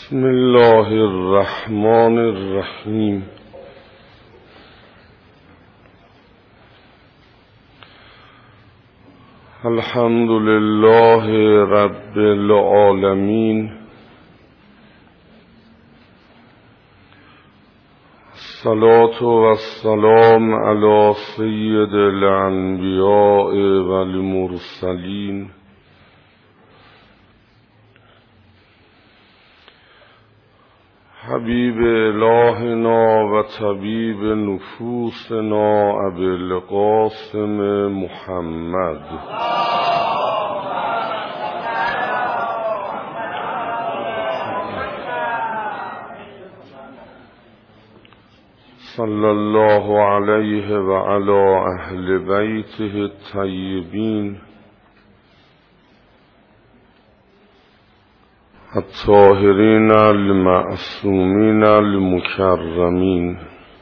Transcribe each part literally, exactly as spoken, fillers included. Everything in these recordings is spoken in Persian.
بسم الله الرحمن الرحیم. الحمد لله رب العالمین. الصلاة والسلام علی سید الانبیاء والمرسلین حبیب الهنا و طبیب نفوسنا ابی القاسم محمد صلی الله علیه و علی اهل بیته الطیبین الطاهرین المعصومین المکرمین.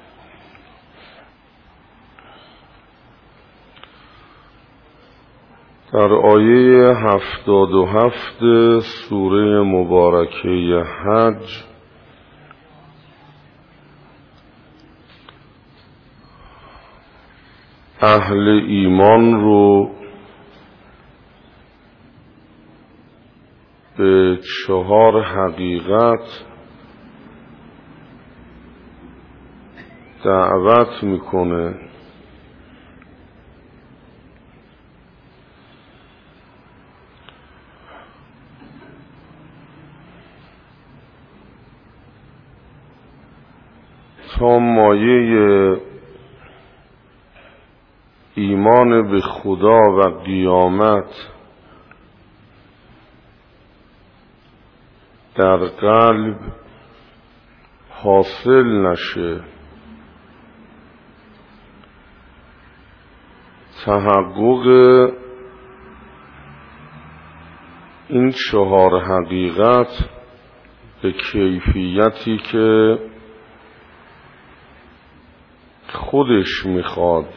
در آیه هفتاد و هفت سوره مبارکه حج اهل ایمان رو به چهار حقیقت دعوت میکنه. تا مایه ایمان به خدا و قیامت در قلب حاصل نشه، تحقق این چهار حقیقت به کیفیتی که خودش میخواد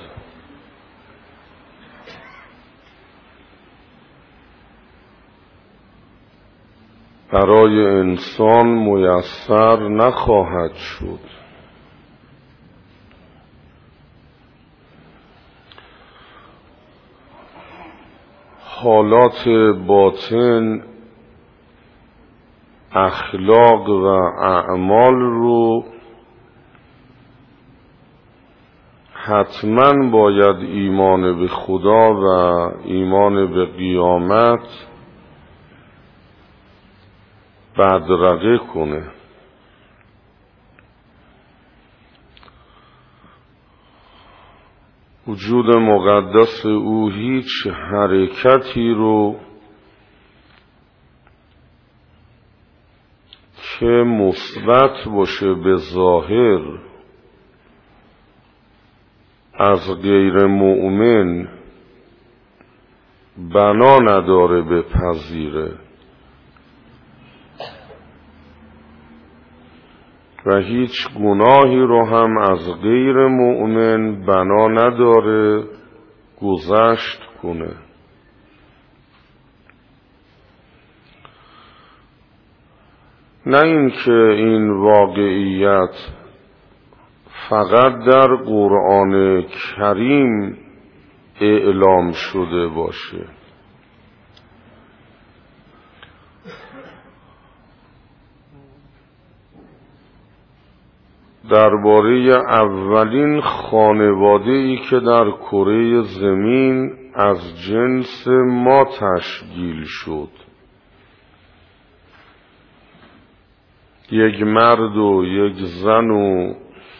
برای انسان میسر نخواهد شد. حالات باطن، اخلاق و اعمال رو حتما باید ایمان به خدا و ایمان به قیامت بدرقه کنه. وجود مقدس او هیچ حرکتی رو که مثبت باشه به ظاهر از غیر مؤمن بنا نداره بپذیره و هیچ گناهی رو هم از غیر مؤمن بنا نداره گذشت کنه. نه اینکه این واقعیت فقط در قرآن کریم اعلام شده باشه، درباره اولین خانواده‌ای که در کره زمین از جنس ما تشکیل شد، یک مرد و یک زن و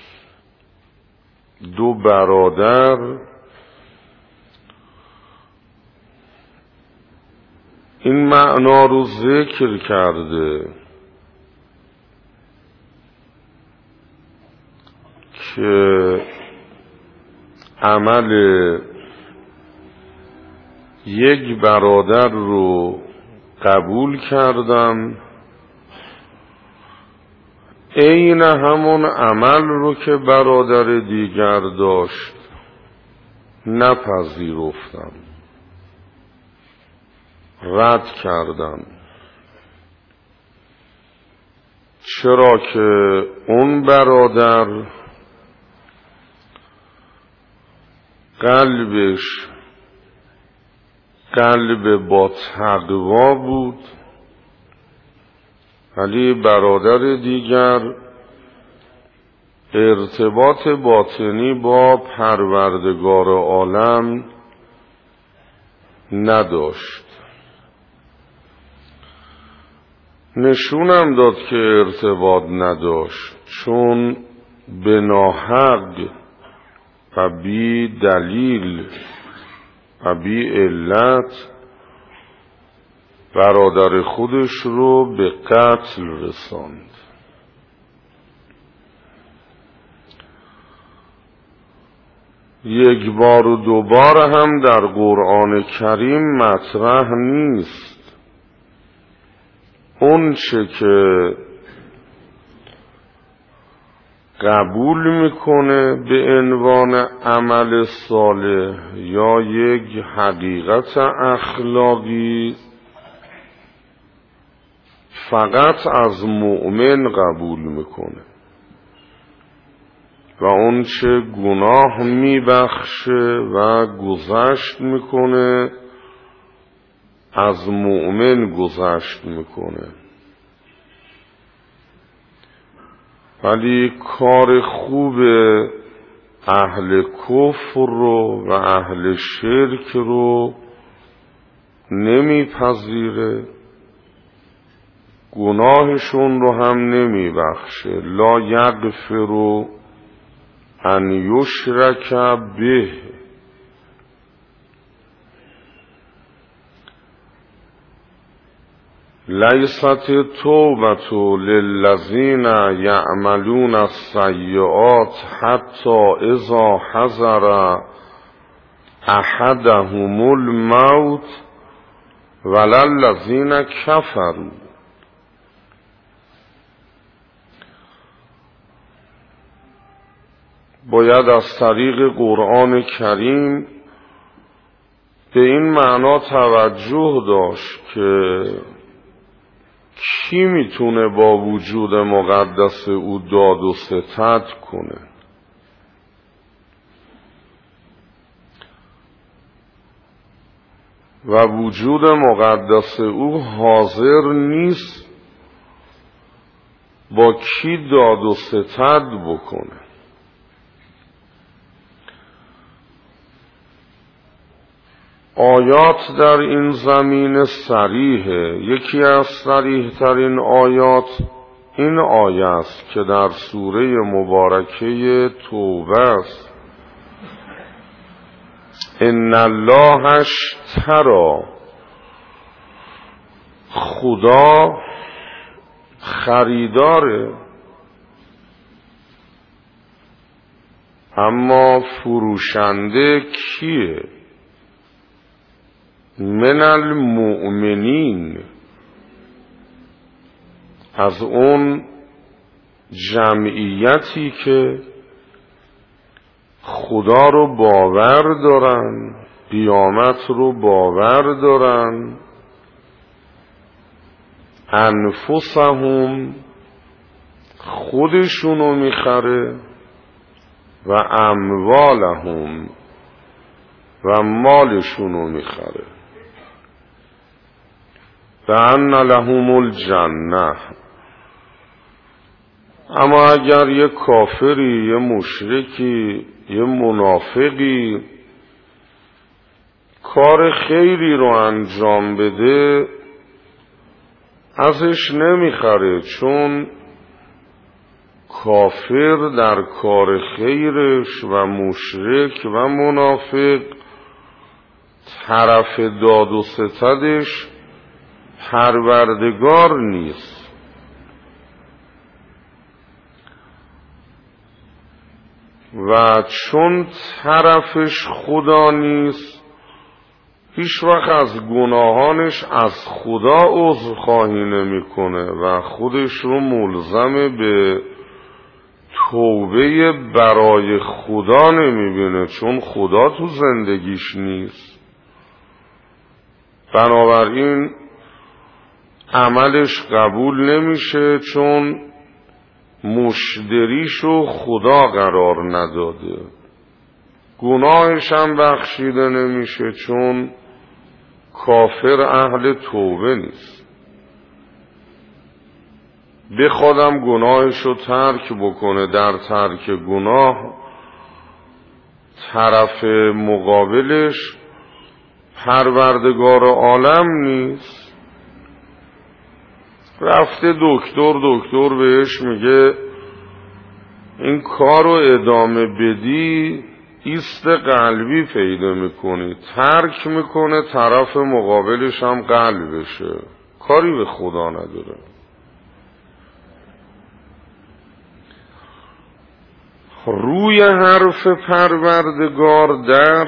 دو برادر، این معنا رو ذکر کرده که عمل یک برادر رو قبول کردم، عین همون عمل رو که برادر دیگر داشت نپذیرفتم، رد کردم. چرا که اون برادر قلبش قلب با تقوا بود، ولی برادر دیگر ارتباط باطنی با پروردگار عالم نداشت. نشونم داد که ارتباط نداشت، چون به ناحق و بی دلیل و بی علت برادر خودش رو به قتل رساند. یک بار و دو بار هم در قرآن کریم مطرح نیست. اون چه که قبول میکنه به عنوان عمل صالح یا یک حقیقت اخلاقی فقط از مؤمن قبول میکنه و اون چه گناه میبخشه و گذشت میکنه از مؤمن گذشت میکنه. ولی کار خوب اهل کفر رو و اهل شرک رو نمیپذیره، گناهشون رو هم نمیبخشه. لا یغفر ان یشرک به. لیست توبة للذین یعملون السیئات حتی اذا حضر احدهم الموت ولا الذین کفروا. باید از طریق قرآن کریم به این معنا توجه داشت که کی میتونه با وجود مقدس او داد و ستد کنه؟ و وجود مقدس او حاضر نیست با کی داد و ستد بکنه. آیات در این زمینه صریحه. یکی از صریح ترین آیات این آیه است که در سوره مبارکه توبه است. ان الله اشتری، خدا خریداره، اما فروشنده کیه؟ من المؤمنین، از اون جمعیتی که خدا رو باور دارن، قیامت رو باور دارن، انفسهم خودشونو میخره و اموالهم و مالشونو میخره. بأن لهم الجنه. اما اگر یه کافری، یه مشرکی، یه منافقی کار خیری رو انجام بده ازش نمیخره، چون کافر در کار خیرش و مشرک و منافق طرف داد و ستدش پروردگار نیست. و چون طرفش خدا نیست، هیچ وقت از گناهانش از خدا عذرخواهی نمیکنه و خودش رو ملزم به توبه برای خدا نمیبینه، چون خدا تو زندگیش نیست. بنابراین عملش قبول نمیشه، چون مشتریشو خدا قرار نداده، گناهش هم بخشیده نمیشه چون کافر اهل توبه نیست. بخوادم گناهشو ترک بکنه، در ترک گناه طرف مقابلش پروردگار عالم نیست. رفته دکتر، دکتر بهش میگه این کار رو ادامه بدی ایست قلبی پیدا میکنی، ترک میکنه طرف مقابلش هم قلبشه، کاری به خدا نداره. روی حرف پروردگار در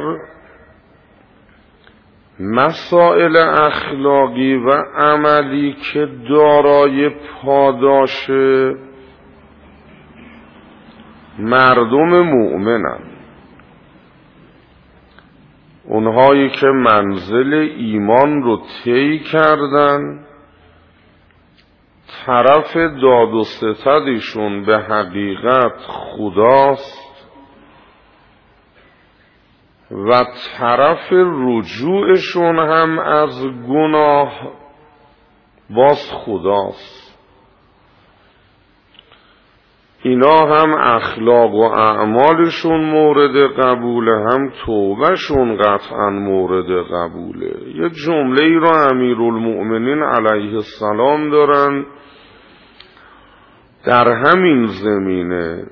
مسائل اخلاقی و عملی که دارای پاداش مردم مؤمنن، اونهایی که منزل ایمان رو طی کردن، طرف داد و ستدشون به حقیقت خداست و طرف رجوعشون هم از گناه باز خداست. اینا هم اخلاق و اعمالشون مورد قبوله، هم توبهشون قطعا مورد قبوله. یه جمله ای را امیرالمؤمنین علیه السلام دارن در همین زمینه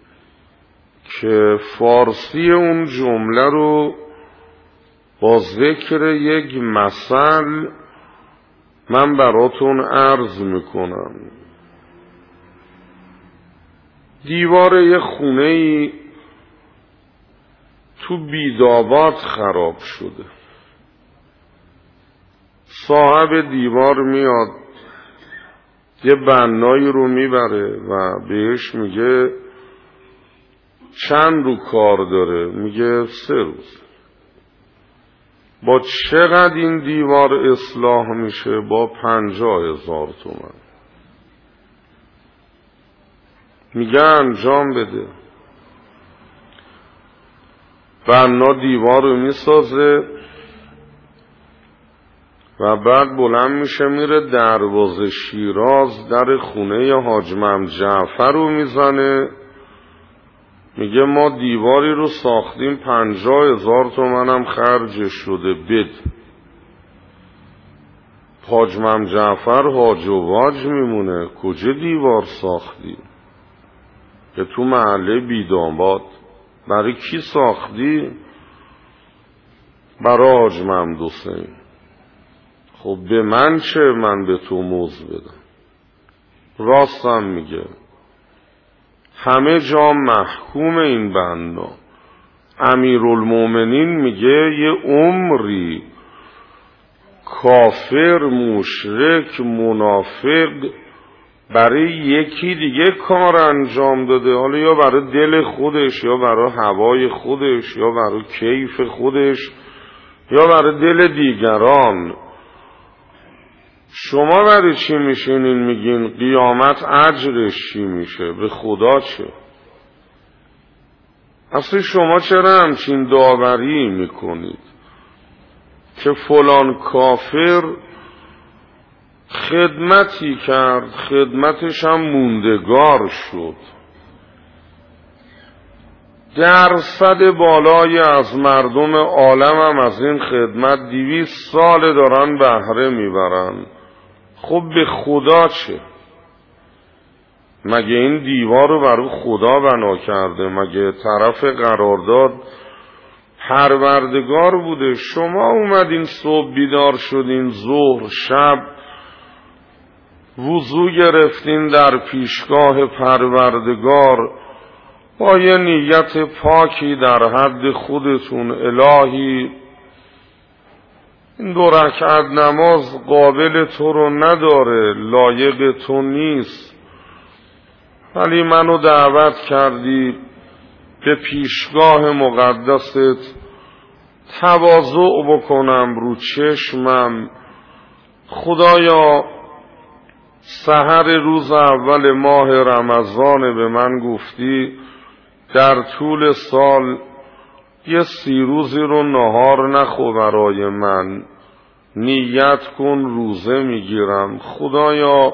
که فارسی اون جمله رو با ذکر یک مثل من براتون عرض میکنم. دیوار یه خونه‌ای تو بیداباد خراب شده. صاحب دیوار میاد یه بنایی رو میبره و بهش میگه چند رو کار داره؟ میگه سه روز. با چقدر این دیوار اصلاح میشه؟ با پنجاه هزار تومن. میگه انجام بده. بنا دیوار رو میسازه و بعد بلند میشه میره دروازه شیراز، در خونه حاج محمد جعفر رو میزنه، میگه ما دیواری رو ساختیم پنجاه هزار تومنم خرجش شده، بد. حاج محمد جعفر هاج و واج میمونه، کجا دیوار ساختی؟ که تو محله بیداباد. برای کی ساختی؟ برای حاج محمد حسین. خب به من چه؟ من به تو موز بدم. راستم میگه، همه جا محکوم این بنا. امیرالمؤمنین میگه یه عمری کافر، مشرک، منافق برای یکی دیگه کار انجام داده، حالا یا برای دل خودش، یا برای هوای خودش، یا برای کیف خودش، یا برای دل دیگران. شما برای چی میشینین میگین قیامت اجرش چی میشه؟ به خدا چه؟ اصلا شما چرا همچین داوری میکنید که فلان کافر خدمتی کرد، خدمتش هم موندگار شد، درصد بالایی از مردم عالم هم از این خدمت دویست سال دارن بهره میبرن؟ خب به خدا چه؟ مگه این دیوار رو برای خدا بنا کرده؟ مگه طرف قرارداد پروردگار بوده؟ شما اومدین صبح بیدار شدین، ظهر شب وضو گرفتین در پیشگاه پروردگار با یه نیت پاکی در حد خودتون، الهی این دو رکعت نماز قابل تو رو نداره، لایق تو نیست، ولی منو دعوت کردی به پیشگاه مقدست تواضع بکنم رو چشمم. خدایا سحر روز اول ماه رمضان به من گفتی در طول سال یه سی روزی رو نهار نخور برای من، نیت کن روزه میگیرم. خدایا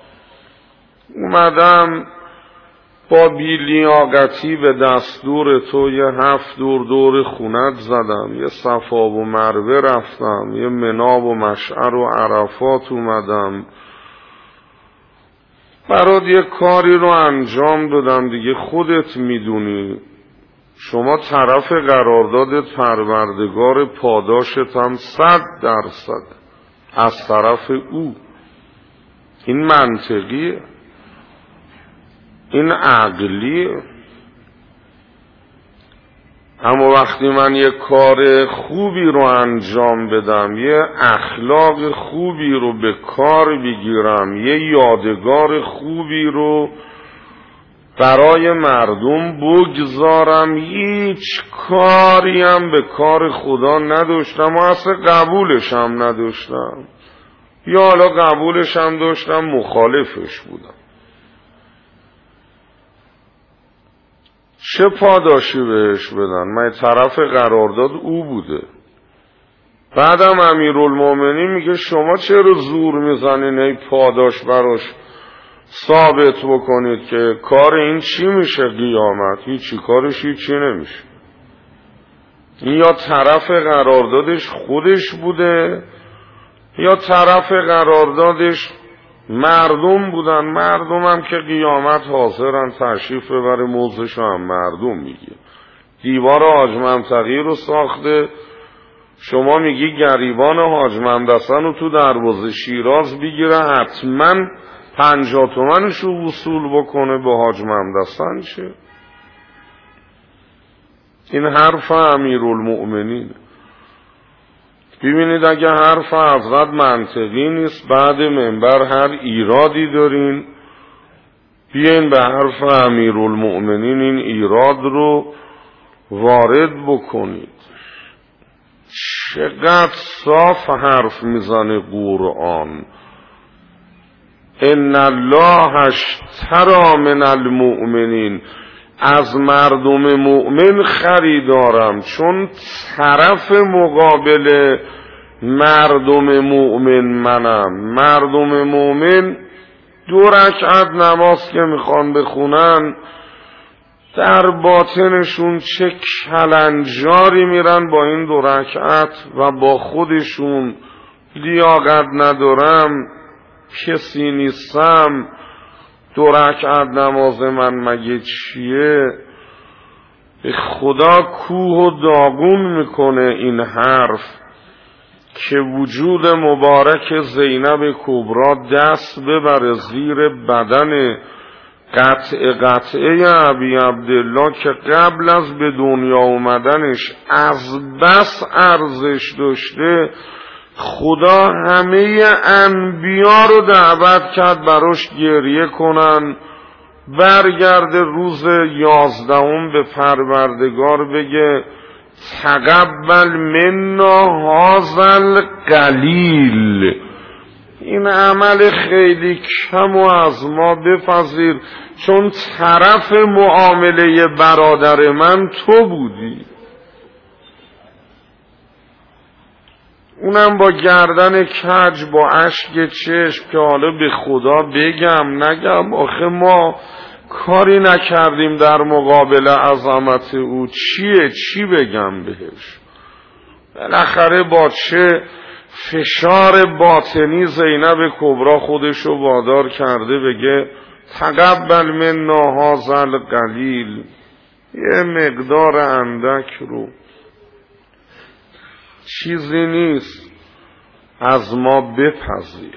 اومدم با بی‌لیاقتی به دستور تو یه هفت دور دور خونت زدم، یه صفا و مروه رفتم، یه مناب و مشعر و عرفات اومدم، برات یه کاری رو انجام دادم دیگه. خودت میدونی شما طرف قرارداد پروردگار، پاداشت هم صد درصد از طرف او. این منطقیه، این عقلیه. اما وقتی من یه کار خوبی رو انجام بدم، یه اخلاق خوبی رو به کار بگیرم، یه یادگار خوبی رو برای مردم بگذارم، هیچ کاری هم به کار خدا نداشتم و اصلا قبولش هم نداشتم، یا حالا قبولش هم داشتم مخالفش بودم، چه پاداشی بهش بدن؟ من طرف قرارداد او بوده. بعدم امیرالمومنین میگه شما چرا زور میزنین ای پاداش براش ثابت بکنید که کار این چی میشه قیامت؟ هیچی، کارش هیچی نمیشه. این یا طرف قراردادش خودش بوده یا طرف قراردادش مردم بودن. مردم هم که قیامت حاضرن تشریف ببره موضعش هم مردم میگه. دیوار حاج منطقی رو ساخته، شما میگی گریبان حاج ممدسن رو تو دروازه شیراز بگیره حتما پنجاه تومنش رو وصول بکنه به حاج ممدسن شه؟ این حرف امیرالمؤمنین. ببینید اگه حرف حضرت منطقی نیست، بعد منبر هر ایرادی دارین بیاین به حرف امیرالمؤمنین این ایراد رو وارد بکنید. چقدر صاف حرف میزنه قرآن. ان الله اشتری من المؤمنین، از مردم مؤمن خریدارم، چون طرف مقابل مردم مؤمن منم. مردم مؤمن دو رکعت نماز که میخوان بخونن، در باطنشون چه کلنجاری میرن با این دو رکعت و با خودشون لیاقت ندارم، کسی نیستم، دو رکعت نماز من مگه چیه؟ خدا کوه و داغون میکنه این حرف که وجود مبارک زینب کبرا دست ببره زیر بدن قطع قطعه ابی عبدالله که قبل از به دنیا اومدنش از بس ارزش داشته. خدا همه انبیا رو دعوت کرد براش گریه کنن، برگرده روز یازدهم به پروردگار بگه تقبل منا هذا القلیل، این عمل خیلی کم و از ما بپذیر، چون طرف معامله برادر من تو بودی. اونم با گردن کج، با اشک چشم که حالا به خدا بگم نگم، آخه ما کاری نکردیم در مقابل عظمت او، چیه چی بگم بهش؟ بالاخره با چه فشار باطنی زینب کبرا خودشو وادار کرده بگه تقبل منا هذا القلیل، یه مقدار اندک رو، چیزی نیست، از ما بپذیر.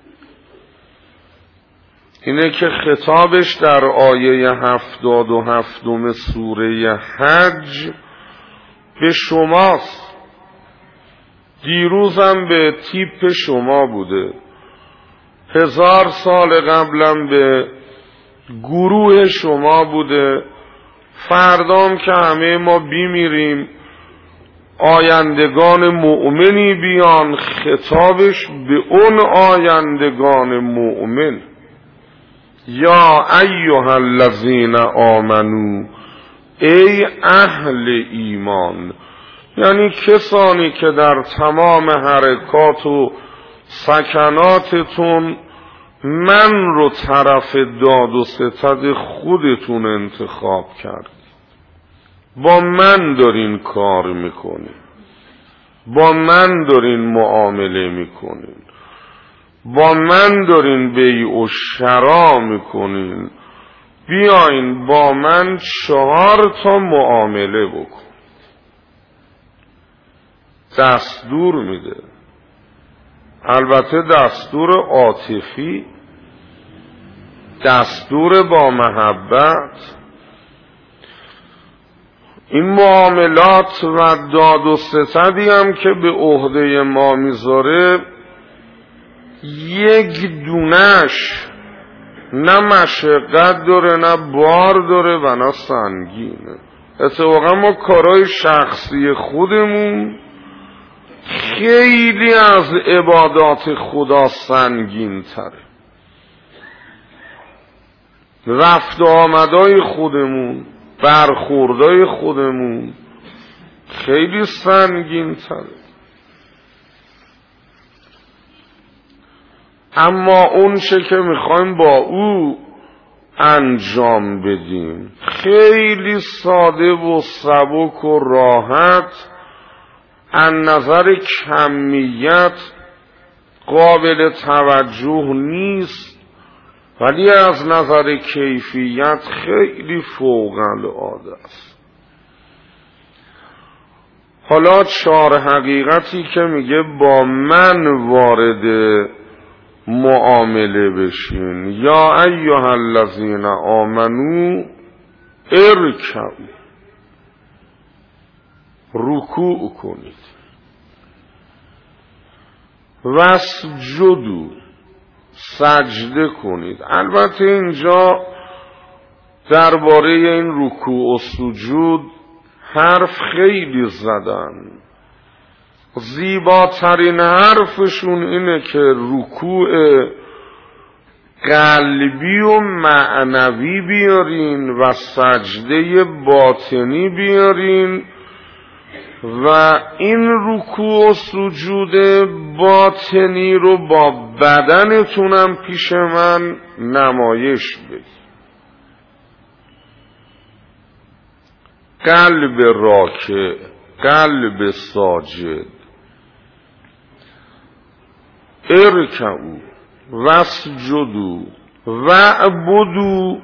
اینه که خطابش در آیه هفتاد و هفتم سوره حج به شماست. دیروزم به تیپ شما بوده، هزار سال قبلم به گروه شما بوده، فردام که همه ما بیمیریم آیندگان مؤمنی بیان، خطابش به اون آیندگان مؤمن. یا ایها الذین آمنو، ای اهل ایمان، یعنی کسانی که در تمام حرکات و سکناتتون من رو طرف داد و ستد خودتون انتخاب کردید، با من دارین کار میکنین، با من دارین معامله میکنین، با من دارین بیع و شرا میکنین، بیاین با من چهار تا معامله بکن. دستور میده، البته دستور عاطفی، دستور با محبت. این معاملات و داد و ستدی هم که به عهده ما میذاره، یک دونش نه مشقت داره، نه بار داره و نه سنگینه. اتفاقا ما کارهای شخصی خودمون خیلی از عبادات خدا سنگین تره، رفت و آمدای خودمون، برخوردای خودمون خیلی سنگین تره. اما اون چه که میخوایم با او انجام بدیم خیلی ساده و سبک و راحت، از نظر کمیت قابل توجه نیست، ولی از نظر کیفیت خیلی فوق العاده است. حالا چهار حقیقتی که میگه با من وارد معامله بشین. یا ایها الذین آمنو ارکعوا، رکوع کنید، واسجدوا، سجده کنید. البته اینجا درباره این رکوع و سجود حرف خیلی زدن. زیباترین حرفشون اینه که رکوع قلبی و معنوی بیارین و سجده باطنی بیارین، و این رکوع و سجود باطنی رو با بدنتونم پیش من نمایش بدید. قلب راکع، قلب ساجد. ارکعوا واسجدوا واعبدوا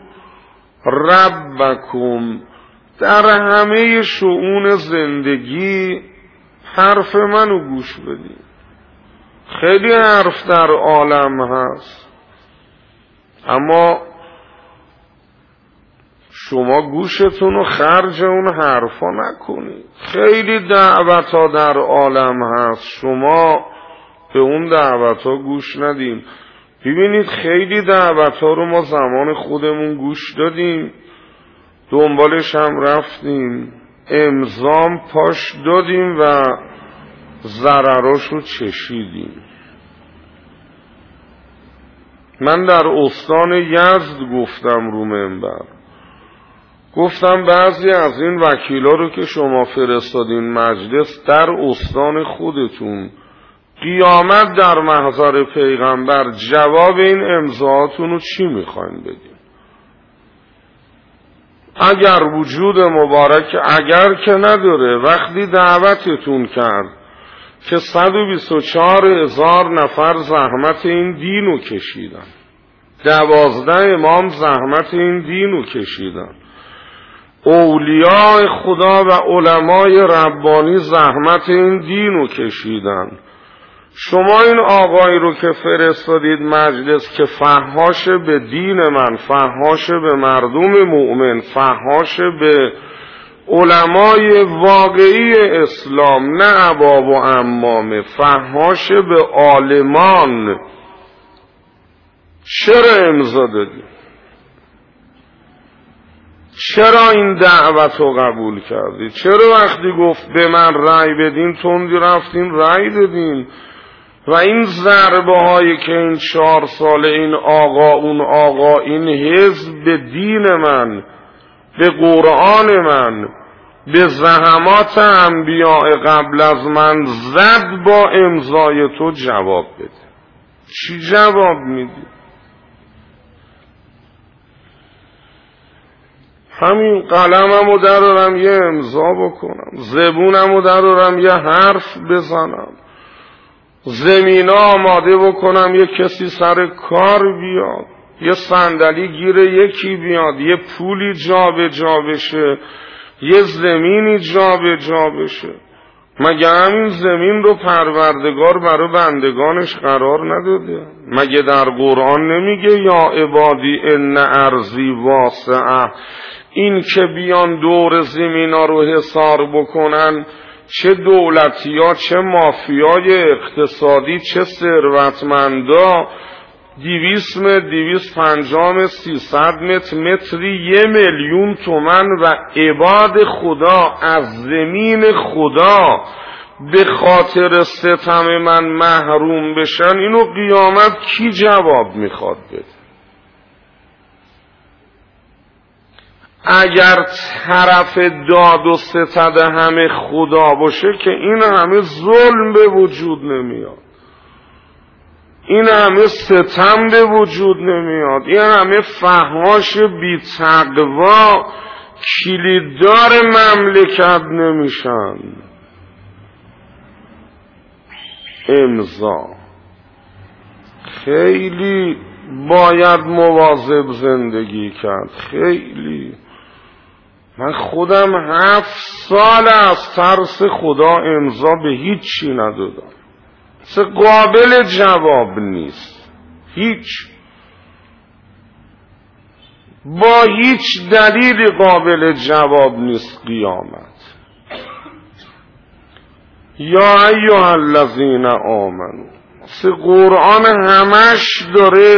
ربکم. در همه شؤون زندگی حرف منو گوش بدید. خیلی حرف در عالم هست، اما شما گوشتون رو خرج اون حرفا نکنید. خیلی دعوت ها در عالم هست، شما به اون دعوت ها گوش ندیم. ببینید خیلی دعوت ها رو ما زمان خودمون گوش دادیم، دنبالش هم رفتیم، امضام پاش دادیم و ضرراش رو چشیدیم. من در استان یزد گفتم رو منبر، گفتم بعضی از این وکیلا رو که شما فرستادین مجلس در استان خودتون، قیامت در محضر پیغمبر جواب این امضاءاتون رو چی میخواین بدین؟ اگر وجود مبارک، اگر که نداره، وقتی دعوتتون کرد که صد و بیست و چهار هزار نفر زحمت این دین رو کشیدن، دوازده امام زحمت این دین رو کشیدن، اولیاء خدا و علمای ربانی زحمت این دین رو کشیدن، شما این آقایی رو که فرستادید مجلس که فحاش به دین من، فحاش به مردم مؤمن، فحاش به علمای واقعی اسلام، نه اباب و عمامه، فحاش به عالمان، چرا امضا دادی؟ چرا این دعوت رو قبول کردی؟ چرا وقتی گفت به من رأی بدین تندی رفتین رأی دادین؟ و این ضربه هایی که این چهار ساله این آقا اون آقا این حزب به دین من، به قرآن من، به زحمات انبیاء قبل از من زد با امضای تو جواب بده. چی جواب میدی؟ همین قلممو درارم یه امضا بکنم، زبونمو درارم یه حرف بزنم، زمینه آماده بکنم یه کسی سر کار بیاد، یه صندلی گیر یکی بیاد، یه پولی جا به جا بشه، یه زمینی جا به جا بشه. مگه همین زمین رو پروردگار برای بندگانش قرار نداده؟ مگه در قرآن نمیگه یا عبادی ان ارضی واسعه؟ این که بیان دور زمینا رو حصار بکنن، چه دولتی ها، چه مافیای اقتصادی، چه ثروتمندا، دیویس متر، دیویس پنجام، سیصد متر، متری یه میلیون تومن و عباد خدا از زمین خدا به خاطر ستم من محروم بشن، اینو قیامت کی جواب میخواد بده؟ اگر طرف داد و ستد همه خدا باشه که این همه ظلم به وجود نمیاد، این همه ستم به وجود نمیاد، این همه فحاش بی تقوا کلیددار مملکت نمیشن. امضا خیلی باید مواظب زندگی کرد، خیلی. من خودم هفت سال از ترس خدا امضا به هیچی ندادم، سه قابل جواب نیست، هیچ، با هیچ دلیلی قابل جواب نیست قیامت. یا ایها الذین آمنو، سه قرآن همش داره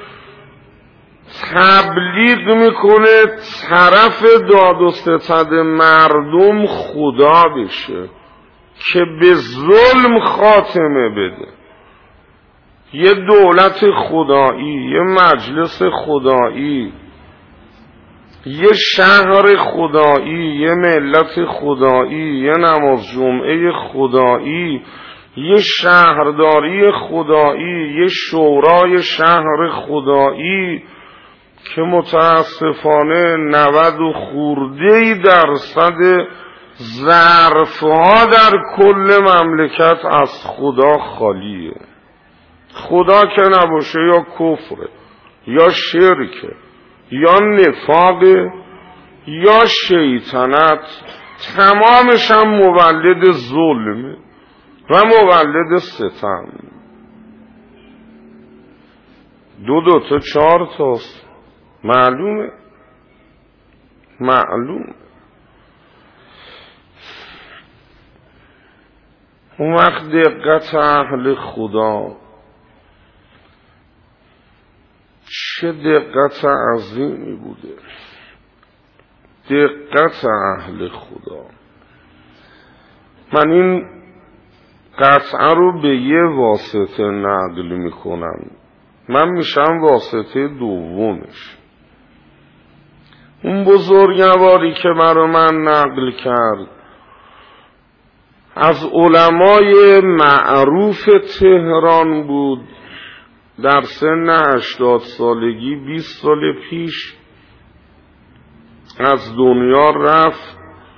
تبلیغ میکنه طرف داد و ستد مردم خدا بشه که به ظلم خاتمه بده. یه دولت خدایی، یه مجلس خدایی، یه شهر خدایی، یه ملت خدایی، یه نماز جمعه خدایی، یه شهرداری خدایی، یه شورای شهر خدایی که متاسفانه نود و خورده‌ای درصد ظرفها در کل مملکت از خدا خالیه. خدا که نباشه یا کفره، یا شرکه، یا نفاقه، یا شیطنت، تمامش هم مولد ظلمه و مولد ستم. دو دو تا چهار تاست، معلومه معلوم. اون وقت دقت اهل خدا، چه دقت عظیمی بوده، دقت اهل خدا. من این قطعه رو به یه واسطه نقل میکنم، من میشم واسطه دومش. اون بزرگواری که برای من نقل کرد از علمای معروف تهران بود، در سن هشتاد سالگی بیست سال پیش از دنیا رفت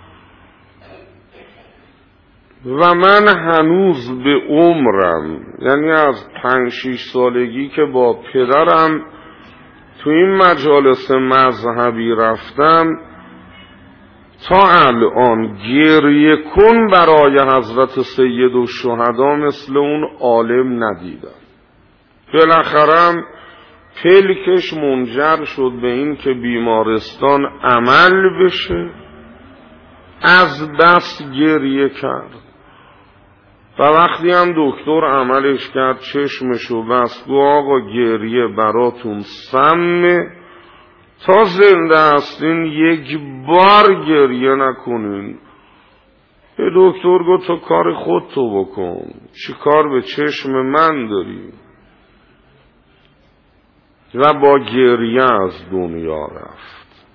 و من هنوز به عمرم، یعنی از پنج شیش سالگی که با پدرم تو این مجالس مذهبی رفتم تا الان گریه کن برای حضرت سید الشهدا مثل اون عالم ندیدم. بالاخره پلکش منجر شد به این که بیمارستان عمل بشه، از بس گریه کرد و وقتی هم دکتر عملش کرد چشمشو بست، گو آقا گریه براتون سمه، تا زنده هستین یک بار گریه نکنین. یه دکتر گفت تو کار خودتو بکن، چی کار به چشم من داری؟ و با گریه از دنیا رفت.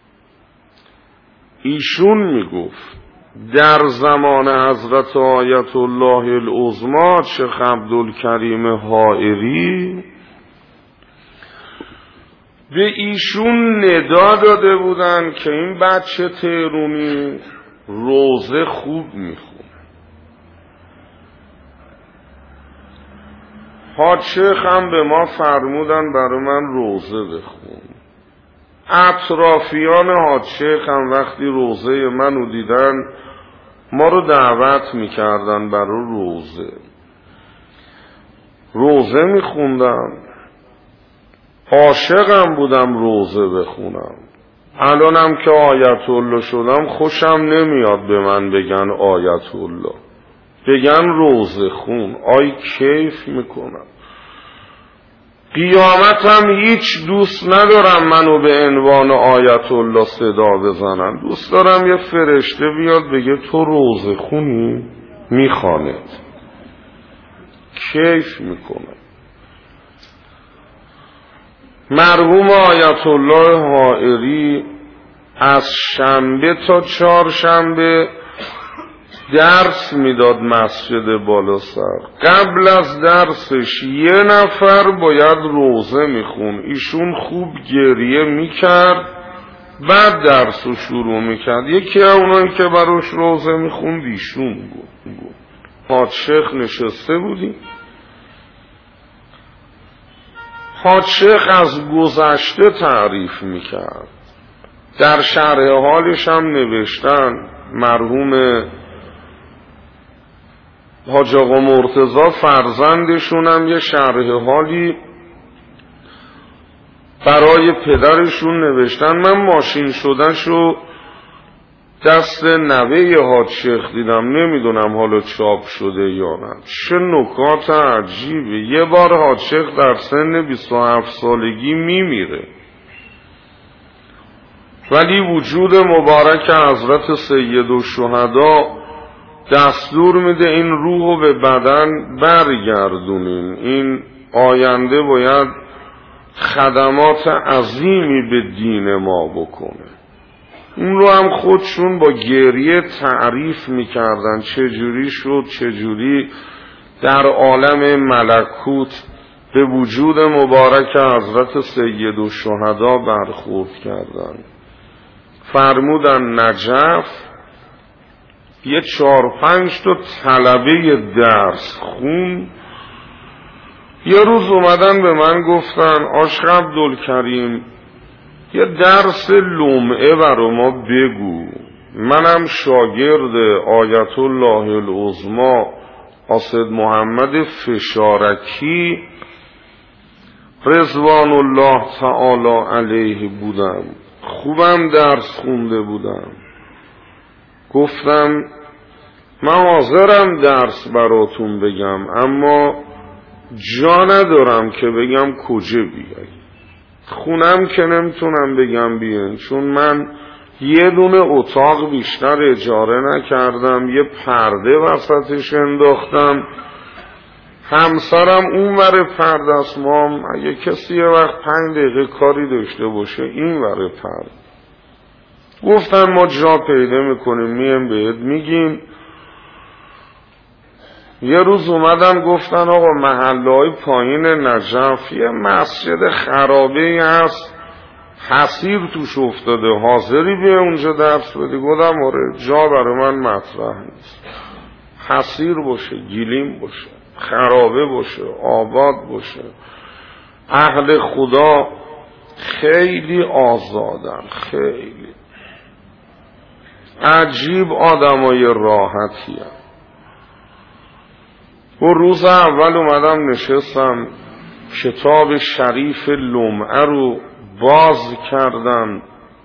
ایشون میگفت در زمان حضرت آیت الله العظمی شیخ عبدالکریم حائری به ایشون ندا داده بودن که این بچه تهرونی روزه خوب میخونه. حاج شیخ هم به ما فرمودن برای من روزه بخون. اطرافیان حاج شیخ هم وقتی روزه منو دیدن ما رو دعوت میکردن برای روزه. روزه میخوندم، عاشقم بودم روزه بخونم. الانم که آیت الله شدم خوشم نمیاد به من بگن آیت الله، بگن روزه خون. آی کیف میکنم. قیامتم هیچ دوست ندارم منو به عنوان آیت الله صدا بزنن. دوست دارم یه فرشته بیاد بگه تو روزه خونی، میخواند. کیف میکنم. مرحوم آیت الله حائری از شنبه تا چهارشنبه درس میداد مسجد بالاسر. قبل از درسش یه نفر باید روزه میخون. ایشون خوب گریه میکرد، بعد درس رو شروع میکرد. یکی اونایی که براش روزه میخوند ایشون بود. حاج شیخ نشسته بودیم. حاج شیخ از گذشته تعریف میکرد. در شرح حالش هم نوشتن مرحوم حاج آقا مرتضی فرزندشون هم یه شرح حالی برای پدرشون نوشتن. من ماشین شدنشو دست نوه حاج شیخ دیدم، نمیدونم حالا چاپ شده یا نه. چه نکات عجیبه. یه بار حاج شیخ در سن بیست و هفت سالگی میمیره، ولی وجود مبارک حضرت سید الشهدا دستور میده این روحو به بدن برگردونین. این آینده باید خدمات عظیمی به دین ما بکنه. اون رو هم خودشون با گریه تعریف میکردن چجوری شد، چجوری در عالم ملکوت به وجود مبارک حضرت سید الشهدا برخورد کردن. فرمودن نجف یه چهار پنج تا طلبه درس خون. یه روز اومدن به من گفتن عاشق عبدالکریم یه درس لمعه برا ما بگو. منم شاگرد آیت الله العظمی اسد محمد فشارکی رضوان الله تعالی علیه بودم، خوبم درس خونده بودم. گفتم من حاضرم درس براتون بگم، اما جا ندارم که بگم کجا بیایی. خونم که نمیتونم بگم بیاین، چون من یه دونه اتاق بیشتر اجاره نکردم، یه پرده وسطش انداختم. همسرم اون ور پرده است. ما اگه کسی یه وقت پنج دقیقه کاری داشته باشه این ور پرده. گفتن ما جا پیدا میکنیم میم بهت میگیم. یه روز اومدن گفتن آقا محله های پایین نجف یه مسجد خرابه هست، حصیر توش افتاده، حاضری بیا اونجا درس بدی؟ گفتم آره، جا برای من مطرح نیست. حصیر باشه، گلیم باشه، خرابه باشه، آباد باشه. اهل خدا خیلی آزادن، خیلی عجیب آدمای راحتی هم. و روز اول اومدم نشستم کتاب شریف لمعه رو باز کردم.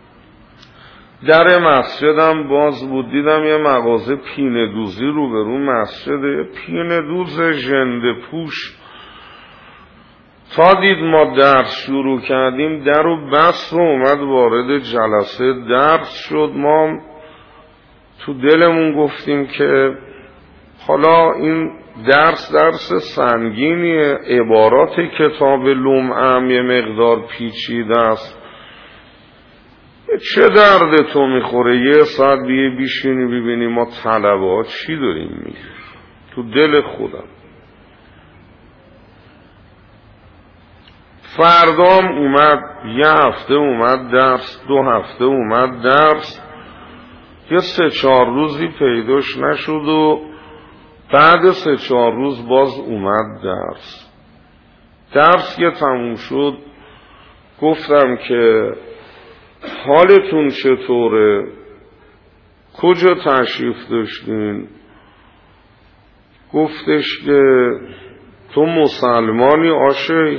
در مسجدم باز بود، دیدم یه مغازه پینه دوزی رو به رو مسجد. پینه دوز ژنده پوش تا دید ما درس شروع کردیم در و بس و اومد وارد جلسه درس شد. ما تو دلمون گفتیم که حالا این درس درس سنگینیه، عبارات کتاب لمعم یه مقدار پیچیده است، چه درد تو میخوره یه ساعت بیه بیشینی ببینی ما طلبات چی داریم میگیم تو دل خودم. فردام اومد، یه هفته اومد درس، دو هفته اومد درس، یه سه چهار روزی پیداش نشد و بعد سه چهار روز باز اومد درس. درس که تموم شد گفتم که حالتون چطوره؟ کجا تشریف داشتین؟ گفتش که تو مسلمانی آشیخ؟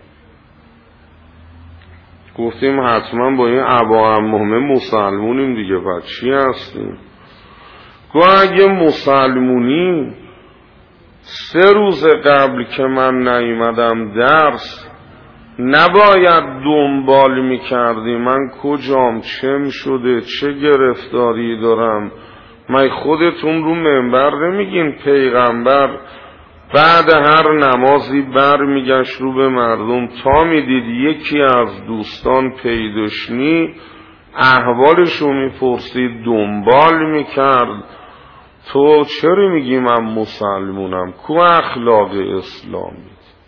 گفتیم حتما با این ابا عمامه مسلمونیم دیگه، بعد چی هستیم؟ گفت اگه مسلمونی سه روز قبل که من نیومدم درس نباید دنبال میکردی من کجام، چم شده، چه گرفتاری دارم. من خودتون رو منبر نمیگین پیغمبر بعد هر نمازی بر میگشت رو به مردم تا میدید یکی از دوستان پیداشنی احوالشو میپرسید دنبال میکرد. تو چرا میگی من مسلمونم؟ کو اخلاق اسلامی؟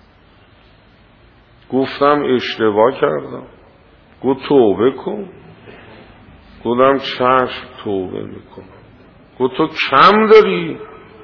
گفتم اشتباه کردم. گفت توبه کن. گفتم چشم توبه میکنم. گفت تو کم داری؟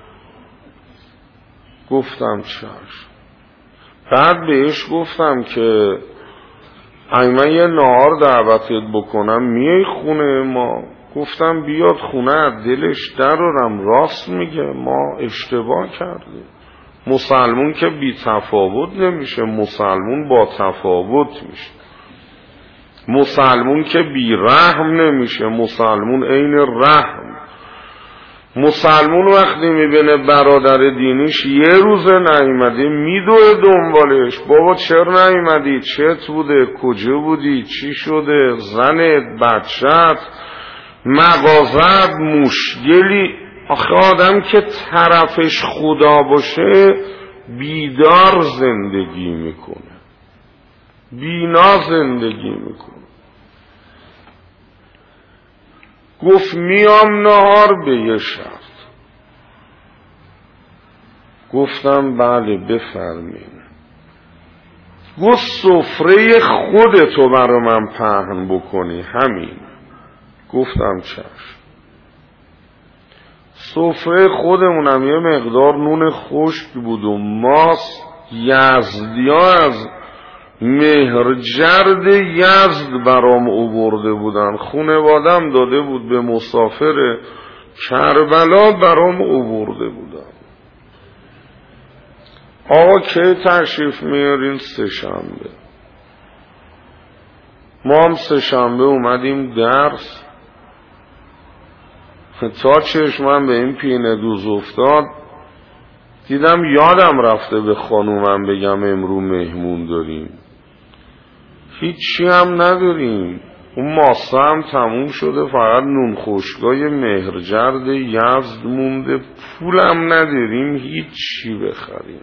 گفتم چشم. بعد بهش گفتم که اگه من یه نهار دعوتت بکنم میای خونه ما؟ گفتم بیاد خونه دلش درارم، راست میگه ما اشتباه کردیم. مسلمون که بی تفاوت نمیشه، مسلمون با تفاوت میشه. مسلمون که بی رحم نمیشه، مسلمون عین رحم. مسلمون وقتی میبینه برادر دینیش یه روز نیومده میدوه دنبالش، بابا چرا نیومدی؟ چت بوده؟ کجا بودی؟ چی شده؟ زنت؟ بچت؟ مغازت؟ مشکلی؟ آخه آدم که طرفش خدا باشه بیدار زندگی میکنه، بینا زندگی میکنه. گفت میام نهار به یه شرط. گفتم بله بفرمین. گفت سفره خودتو برا من پهن بکنی همین. گفتم چشم. سفره خودمونم یه مقدار نون خشک بود و ماست. یزدی ها از مهرجرد یزد برام آورده بودن، خونوادم داده بود به مسافر کربلا برام آورده بودن. آقا که تشریف میارین؟ سه شنبه. ما هم سه شنبه اومدیم درس. تا چشمم به این پینه دوز افتاد دیدم یادم رفته به خانومم بگم امرو مهمون داریم. هیچی هم نداریم، اون ماسه هم تموم شده، فقط نون خشکای مهرجرد یزد مونده، پولم نداریم هیچی بخریم.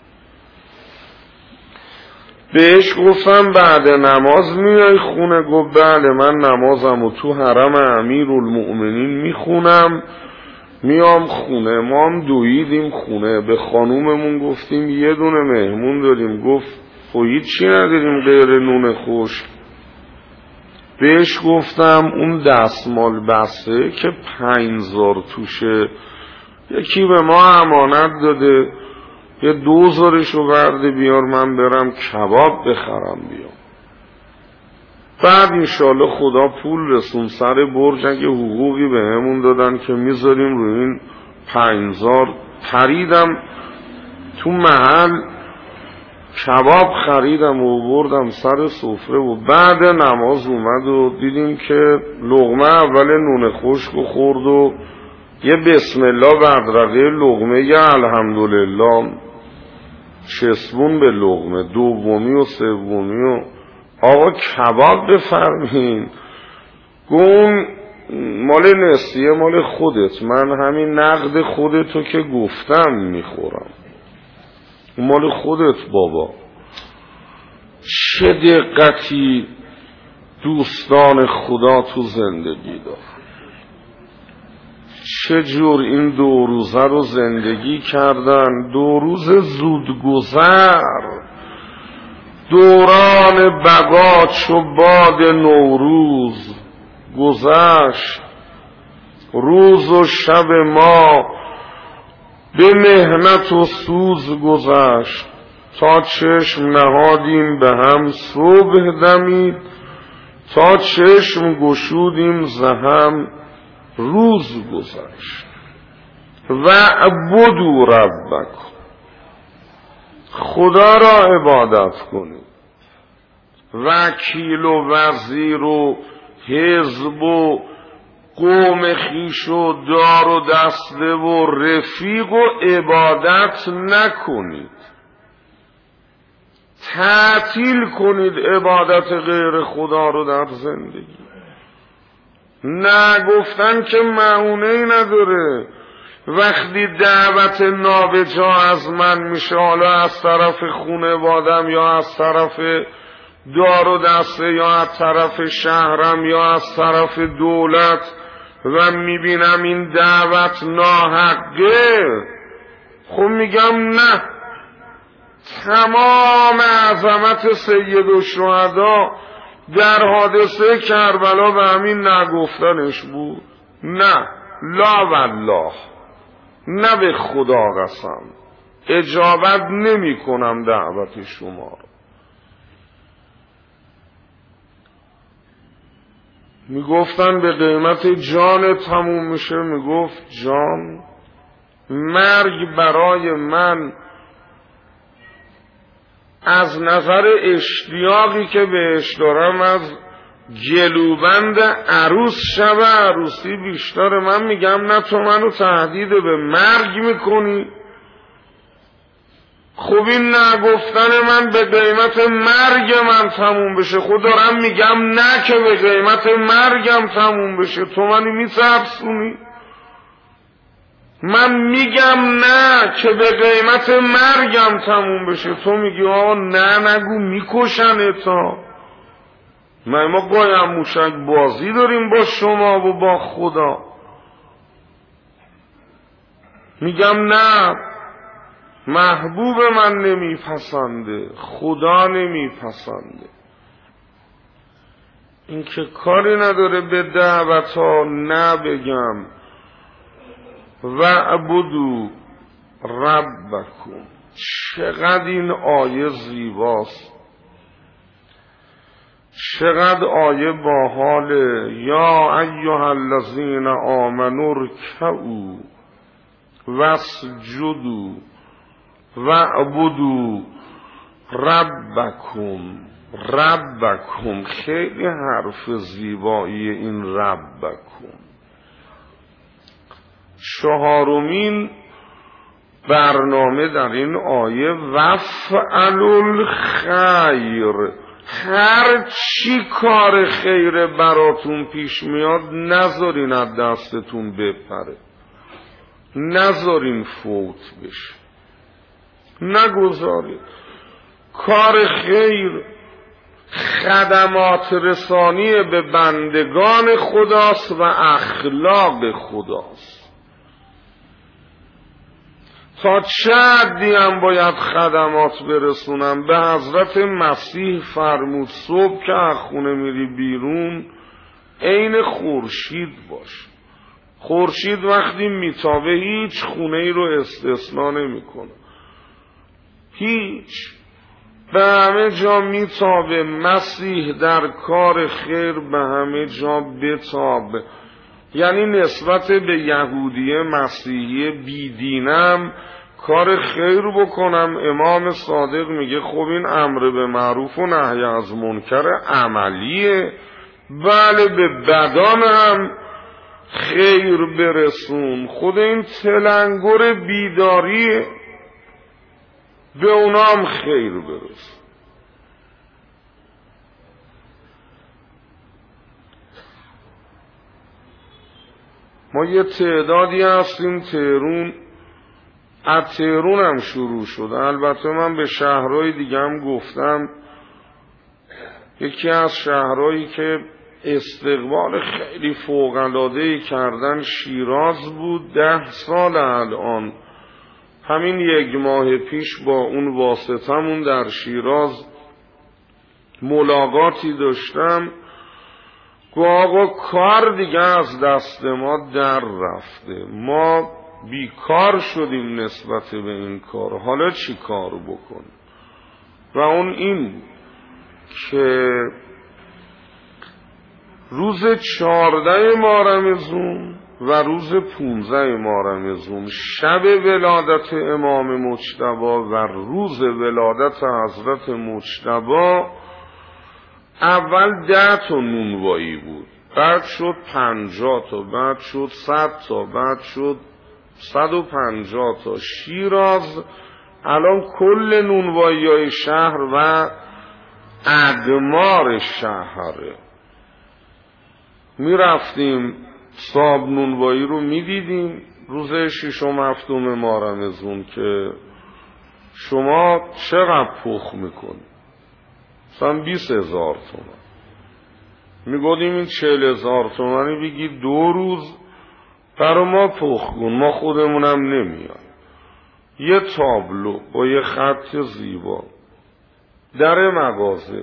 بهش گفتم بعد نماز میای خونه؟ گفت بله من نمازم تو حرم امیرالمؤمنین میخونم میام خونه. ما هم دویدیم خونه، به خانوممون گفتیم یه دونه مهمون داریم. گفت خب هیچی نداریم غیر نون خشک. بهش گفتم اون دستمال بسته که پنجزار توشه یکی به ما امانت داده، یه دوزارشو برده بیار من برم کباب بخرم بیام. بعد انشالله خدا پول رسون سر برج، اگه حقوقی به همون دادن که میذاریم روی این پنجزار. پریدم تو محل کباب خریدم و بردم سر سفره و بعد نماز اومد و دیدیم که لقمه اول نون خشک و خورد و یه بسم الله بدرقه لقمه یه الحمدلله چسبون به لقمه، دومی و سومی و آقا کباب بفرمین، گون مال نسیه مال خودت، من همین نقد خودتو که گفتم میخورم، مال خودت بابا. چه دقتی دوستان خدا تو زندگی دارن، چه جور این دو روزه رو زندگی کردن، دو روز زودگذر، دوران بقا چو باد نوروز گذشت، روز و شب ما به محنت و سوز گذشت، تا چشم نهادیم به هم صبح دمید، تا چشم گشودیم ز هم روز گذشت. و عبدوا ربکم، خدا را عبادت کنید. وکیل و وزیر و حزب و قوم خویش و دار و دسته و رفیق و عبادت نکنید، تعطیل کنید عبادت غیر خدا رو در زندگی. نه گفتن که معونه‌ای نداره، وقتی دعوت نابجا از من میشه، حالا از طرف خانوادم یا از طرف دار و دسته یا از طرف شهرم یا از طرف دولت، و میبینم این دعوت ناحقه، خب میگم نه. تمام عظمت سید الشهدا در حادثه کربلا به همین نگفتنش بود. نه، لا والله، نه به خدا قسم، اجابت نمی کنم دعوت شما رو. می گفتن به قیمت جان تموم میشه، می گفت جان، مرگ برای من از نظر اشتیاقی که بهش دارم از گلوبند عروس شب عروسی بیشتر. من میگم نه، تو منو تهدید به مرگ میکنی؟ خب این نگفتن من به قیمت مرگ من تموم بشه. خود دارم میگم نه که به قیمت مرگم تموم بشه، تو منی میترسونی. من میگم نه که به قیمت مرگم تموم بشه، تو میگی آقا نه نگو میکشن تا. من ما قایم موشک بازی داریم با شما و با خدا. میگم نه، محبوب من نمیپسنده، خدا نمیپسنده. این که کاری نداره به دعوت ها نه بگم و عبدوا ربکم. چقدر این آیه زیباست، چقدر آیه با حاله. یا ایها الذین آمنوا ارکعوا واسجدوا وعبدوا ربکم. ربکم خیلی حرف زیبایی این ربکم. چهارمین برنامه در این آیه وفعلوا الخیر. هر چی کار خیر براتون پیش میاد نذارین از دستتون بپره، نذارین فوت بشه، نگذارید. کار خیر خدمات رسانی به بندگان خداست و اخلاق خداست. تا چه حدی هم باید خدمات برسونم؟ به حضرت مسیح فرمود صبح که از خونه میری بیرون عین خورشید باش. خورشید وقتی میتابه هیچ خونه ای رو استثنا نمیکنه، هیچ، به همه جا میتابه. مسیح در کار خیر به همه جا بتابه. یعنی نسبت به یهودی مسیحی بیدینم کار خیر بکنم. امام صادق میگه خب این امر به معروف و نهی از منکر عملیه. بله، به بدان هم خیر برسون. خود این تلنگر بیداریه. به اونام خیر برسه. ما یه تعدادی هستیم تهرون، از تهرون هم شروع شد. البته من به شهرهای دیگه هم گفتم، یکی از شهرهایی که استقبال خیلی فوق‌العاده‌ای کردن شیراز بود. ده سال الان، همین یک ماه پیش با اون واسطمون در شیراز ملاقاتی داشتم. گو آقا کار دیگه از دست ما در رفته، ما بیکار شدیم نسبت به این کار، حالا چی کار بکنیم؟ و اون این که روز چهارده ماه رمضان و روز پونزده ماه رمضان، شب ولادت امام مجتبی و روز ولادت حضرت مجتبی، اول ده تا نونوایی بود، بعد شد پنجاه تا، بعد شد صد تا، بعد شد صد و پنجاه تا. شیراز الان کل نونوایی های شهر و ادمار شهره. می رفتیم صاحب نونوایی رو می دیدیم روز ششم هفتم ماه رمضان که شما چقدر پخ میکنی؟ مثلا بیست هزار تومن. می گفتیم این چهل هزار تومنی بگی دو روز برای ما پخ کن، ما خودمونم نمیاد. یه تابلو با یه خط زیبا در مغازه.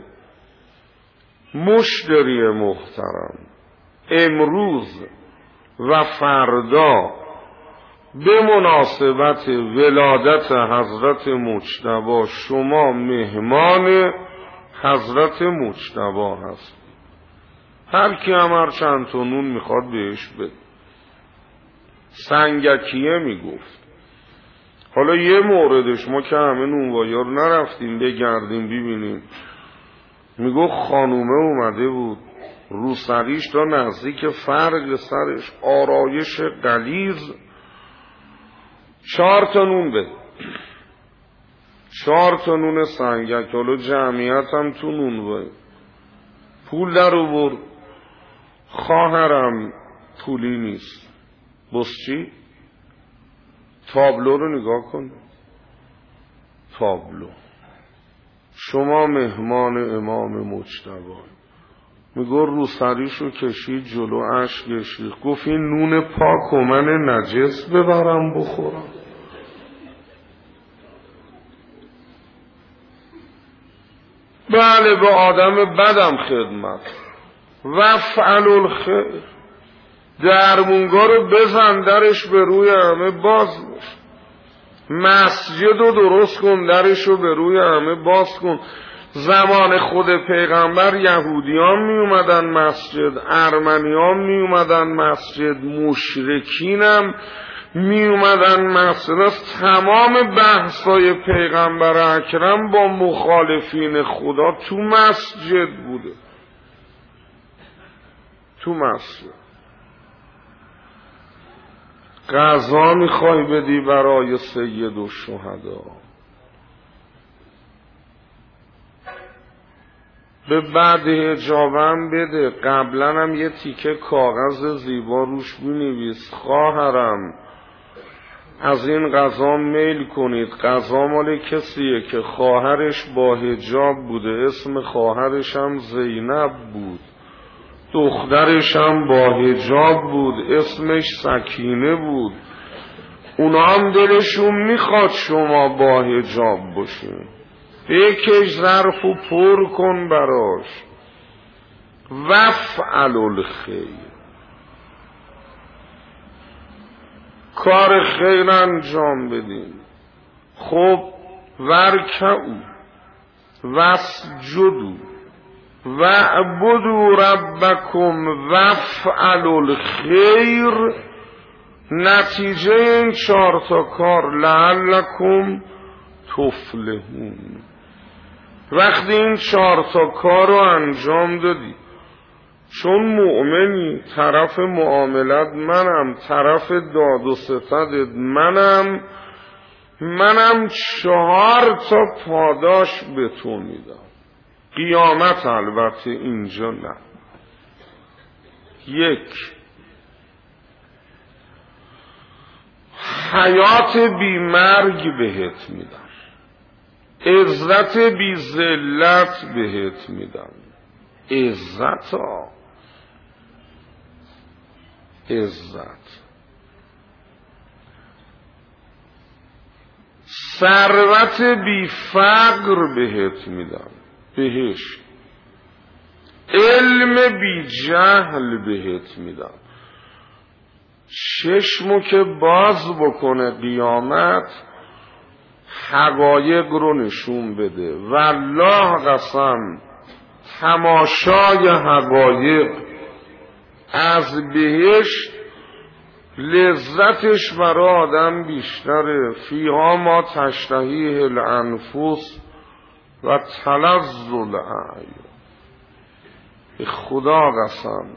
مشتری محترم، امروز و فردا به مناسبت ولادت حضرت مجتبی شما مهمان حضرت مجتبی هست. هر کی هم هر چند تا نون میخواد بهش بده. سنگکیه میگفت. حالا یه موردش، ما که همه نونوایی‌ها رو نرفتیم بگردیم ببینیم، میگو خانومه اومده بود روسریش تا نزدیک فرق سرش، آرایش غلیظ، چهار تا نون بده، چهار تا نون سنگک. حالا جمعیت هم تو نونوایی. پول در آورد. خواهرم پولی نیست. بس چی؟ تابلو رو نگاه کن. تابلو شما مهمان امام مجتبی. میگو رو سریشو کشید جلو، اشک ریخت. گفت این نون پاک و من نجس ببرم بخورم؟ بله به آدم بدم خدمت. وفعل الخیر. درمونگاه رو بزن درش به روی همه باز باش. مسجد رو درست کن درش رو به روی همه باز کن. زمان خود پیغمبر یهودیان می اومدن مسجد، ارمنیان می اومدن مسجد، مشرکینم می اومدن مسجد. تمام بحثای پیغمبر اکرم با مخالفین خدا تو مسجد بوده. تو مسجد. غذا میخوای بدی برای سید الشهدا، به بعد حجابم بده. قبلا هم یه تیکه کاغذ زیبا روش بنویس خواهرم از این غذا میل کنید، غذا مال کسیه که خواهرش با حجاب بوده، اسم خواهرش هم زینب بود، دخترش هم با حجاب بود، اسمش سکینه بود. اونا هم دلشون میخواد شما با حجاب باشین. بکش ظرف و پر کن براش. وفعل الخیر. کار خیر انجام بدین. خب ورکعوا واسجدوا وَاعْبُدُوا رَبَّكُمْ وَافْعَلُوا الْخَيْرَ. نتیجه این چهار تا کار لعلکم تفلحون. وقتی این چهار تا کار رو انجام دادی، چون مؤمنی، طرف معاملت منم، طرف داد و ستدت منم، منم چهار تا پاداش به تو میدم. قیامت البته، اینجا نه. یک، حیات بی مرگ بهت میدم، عزت بی ذلت بهت میدم. عزت ها، عزت. ثروت بی فقر بهت میدم، بهش. علم بی جهل بهت میدم. چشمو که باز بکنه قیامت، حقایق رو نشون بده. والله قسم، تماشای حقایق از بهشت لذتش برای آدم بیشتره. فیها ما تشتهیه الانفس و تلذ الاعین. به خدا قسم،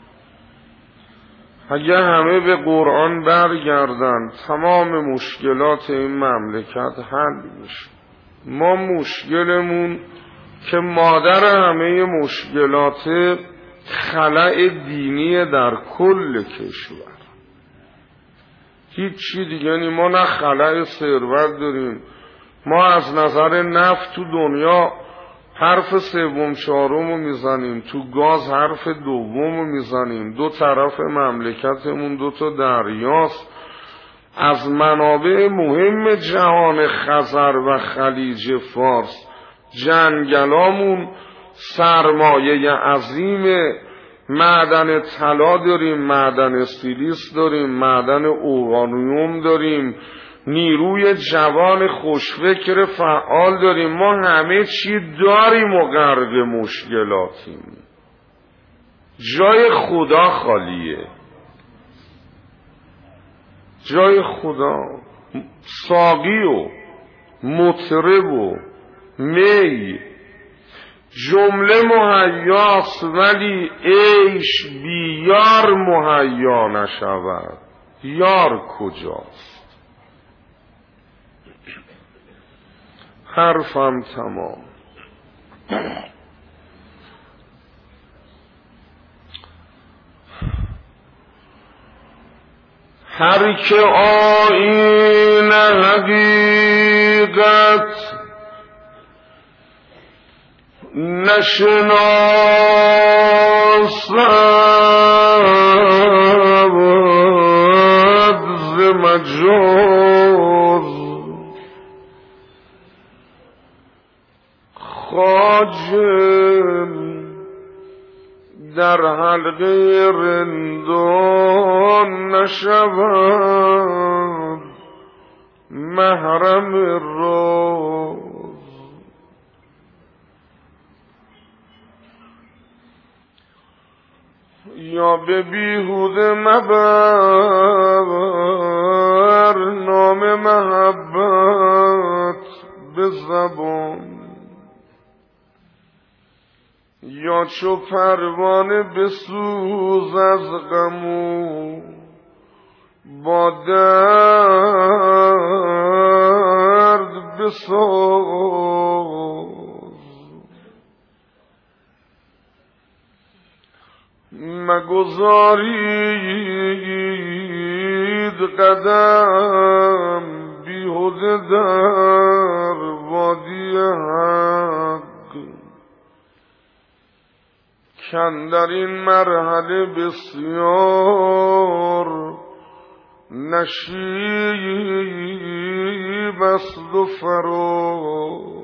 اگه همه به قرآن برگردن تمام مشکلات این مملکت حل میشه. ما مشکلمون که مادر همه مشکلات خلأ دینی در کل کشور. هیچ چی دیگه نی. ما نه خلأ ثروت داریم. ما از نظر نفت تو دنیا حرف سوم چهارم رو میزنیم، تو گاز حرف دوم رو میزنیم. دو طرف مملکتمون دو تا دریاست. از منابع مهم جهان خزر و خلیج فارس جنگلامون سرمایه عظیم. معدن طلا داریم، معدن سیلیس داریم، معدن اورانیوم داریم، نیروی جوان خوشفکر فعال داریم. ما همه چی داریم و غرق مشکلاتیم. جای خدا خالیه. جای خدا ساقی و مطرب و می جمله مهیاست، ولی عیش بی یار مهیا نشود. یار کجاست؟ حرفم تمام. هر که آیین حقیقت نشناسد ز مجاز، خواجه در حلقه رندان نشود محرم راز. یا به بیهوده مبر نام محبت به زبان، یا چو پروانه بسوز از غم و با درد بساز. مگذارید قدم بیهوده در وادی حق، کاندر این مرحله بسیار نشیب است و فراز.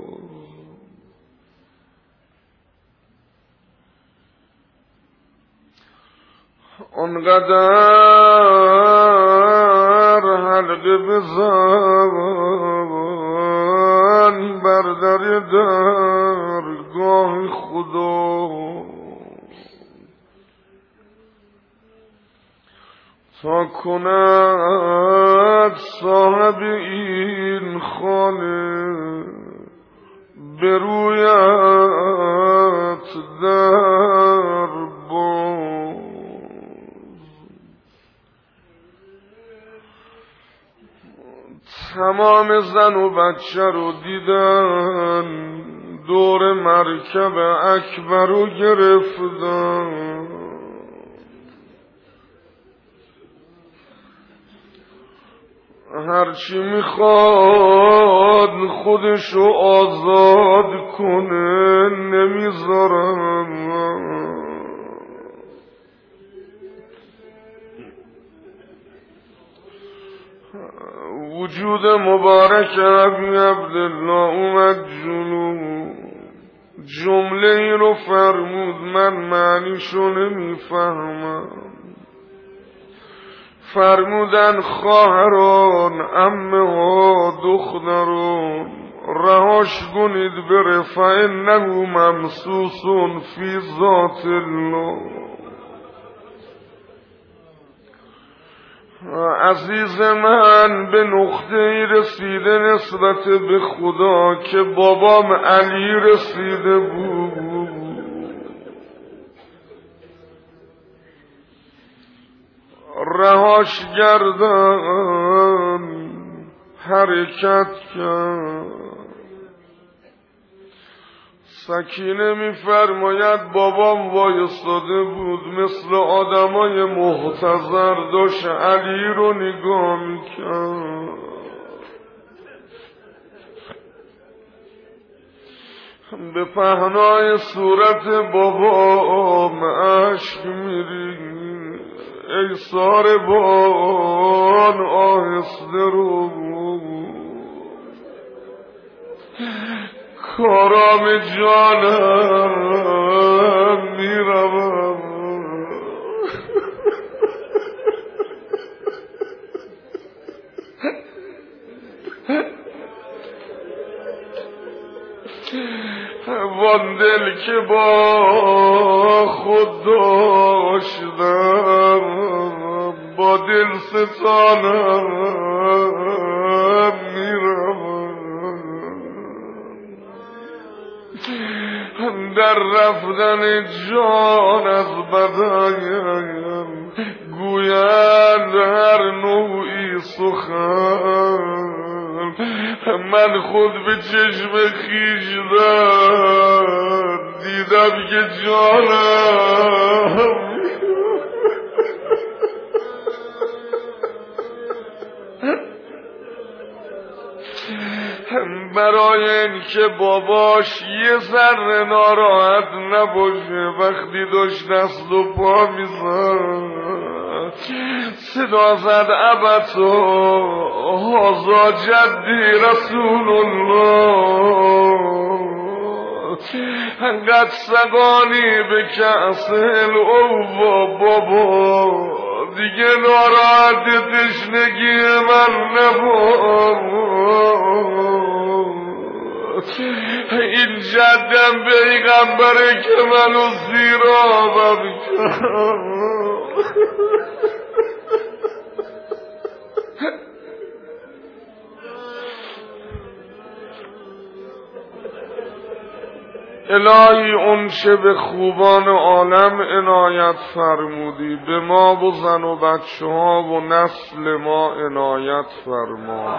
آنقدر حلقه بزن بر در درگاه خدا، تا کند صاحب این خانه برویت در باز. تمام زن و بچه رو دیدن، دور مرکب اکبر رو گرفتن. هرچی میخواد خودشو آزاد کنه نمیذارن. وجود مبارک ابی عبدالله اومد جلو، جمله ای رو فرمود من معنیشو نمیفهمم. فرمودن خواهران، عمه ها، دختران، رهاش کنید بره، فانه ممسوس فی ذات الله. عزیز من به نقطه رسیده نسبت به خدا که بابام علی رسیده بود. رهاش گردن حرکت کرد. سکینه میفرماید بابام وایستاده بود مثل آدمای محتضر، داشت علی رو نگاه میکرد. به پهنای صورت بابام اشک میری. ای ساربان آهسته رو، کارام جانم میروم. وان دل که با خود داشتم، با دل ستانم میروم. در رفتن جان از بدنم گویند هر نوعی سخن. من خود به چشم خیشتن دیدم که جانم برای اینکه باباش یه ذره ناراحت نباشه وقتی داشت دست و پا میزد صدا زد ابتا هازا جدی رسول الله، انقدر سگانی به کأسل اووا بابا دیگه ناراحت تشنگی من نبا. این جدم پیغمبره که منو زیرابم کرد. الهی اون چه به خوبان عالم عنایت فرمودی به ما و زن و بچه ها و نسل ما عنایت فرما.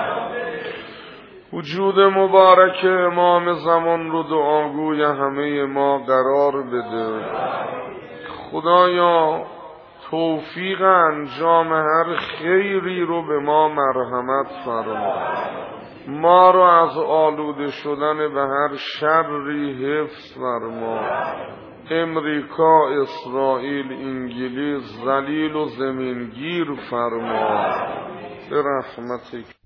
وجود مبارک امام زمان رو دعاگوی همه ما قرار بده. خدایا توفیق انجام هر خیری رو به ما مرحمت فرما. ما رو از آلوده شدن به هر شری حفظ فرما. امریکا، اسرائیل، انگلیس ذلیل و زمینگیر فرما به رحمتک.